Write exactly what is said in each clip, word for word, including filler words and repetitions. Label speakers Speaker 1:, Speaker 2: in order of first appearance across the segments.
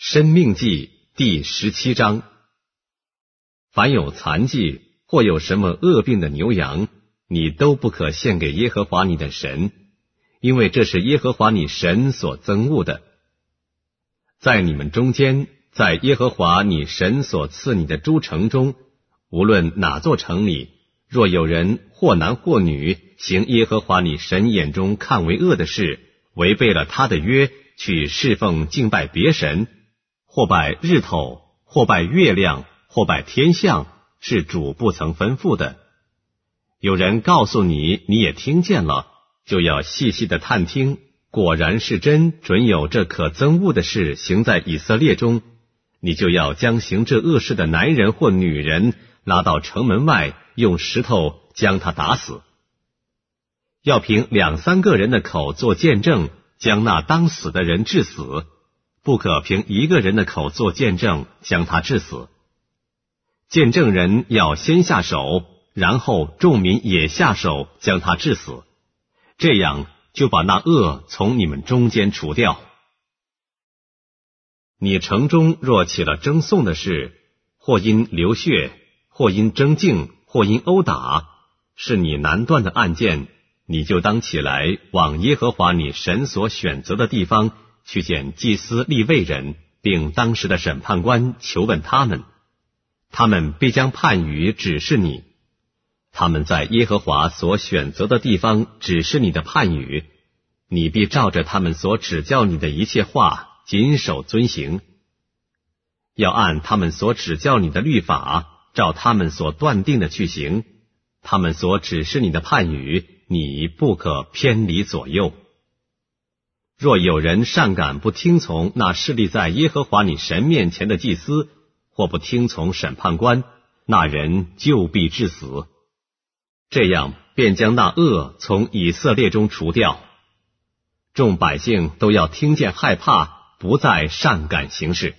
Speaker 1: 申命记第十七章。凡有残疾或有什么恶病的牛羊，你都不可献给耶和华你的神，因为这是耶和华你神所憎恶的。在你们中间，在耶和华你神所赐你的诸城中，无论哪座城里，若有人或男或女行耶和华你神眼中看为恶的事，违背了他的约，去侍奉敬拜别神，或拜日头，或拜月亮，或拜天象，是主不曾吩咐的。有人告诉你，你也听见了，就要细细的探听，果然是真，准有这可憎恶的事行在以色列中，你就要将行这恶事的男人或女人拉到城门外，用石头将他打死。要凭两三个人的口做见证，将那当死的人治死，不可凭一个人的口做见证，将他治死。见证人要先下手，然后众民也下手将他治死，这样就把那恶从你们中间除掉。你城中若起了争讼的事，或因流血，或因争竞，或因殴打，是你难断的案件，你就当起来，往耶和华你神所选择的地方去见祭司利未人，并当时的审判官，求问他们，他们必将判语指示你。他们在耶和华所选择的地方指示你的判语，你必照着他们所指教你的一切话谨守遵行。要按他们所指教你的律法，照他们所断定的去行。他们所指示你的判语，你不可偏离左右。若有人擅敢不听从那侍立在耶和华你神面前的祭司，或不听从审判官，那人就必致死。这样便将那恶从以色列中除掉。众百姓都要听见害怕，不再擅敢行事。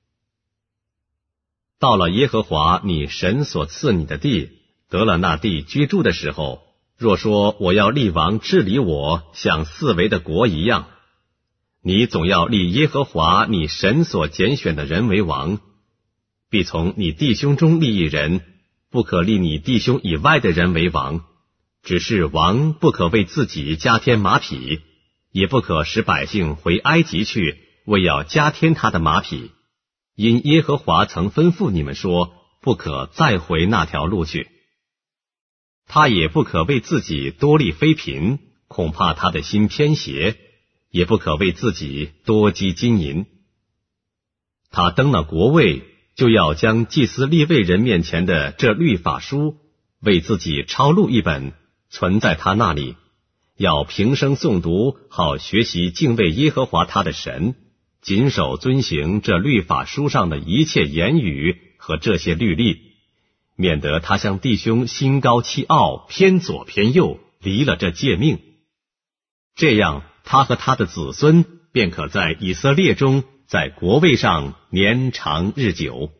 Speaker 1: 到了耶和华你神所赐你的地，得了那地居住的时候，若说我要立王治理我，像四围的国一样，你总要立耶和华你神所拣选的人为王，必从你弟兄中立一人，不可立你弟兄以外的人为王。只是王不可为自己加添马匹，也不可使百姓回埃及去，为要加添他的马匹，因耶和华曾吩咐你们说，不可再回那条路去。他也不可为自己多立妃嫔，恐怕他的心偏邪，也不可为自己多积金银。他登了国位，就要将祭司利未人面前的这律法书为自己抄录一本，存在他那里，要平生诵读，好学习敬畏耶和华他的神，谨守遵行这律法书上的一切言语和这些律例，免得他向弟兄心高气傲，偏左偏右，离了这诫命。这样他和他的子孙便可在以色列中，在国位上年长日久。